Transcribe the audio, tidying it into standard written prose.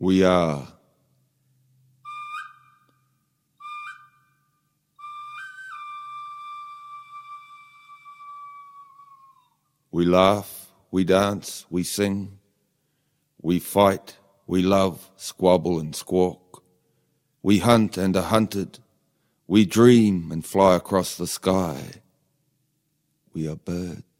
We are. We laugh, we dance, we sing. We fight, we love, squabble and squawk. We hunt and are hunted. We dream and fly across the sky. We are birds.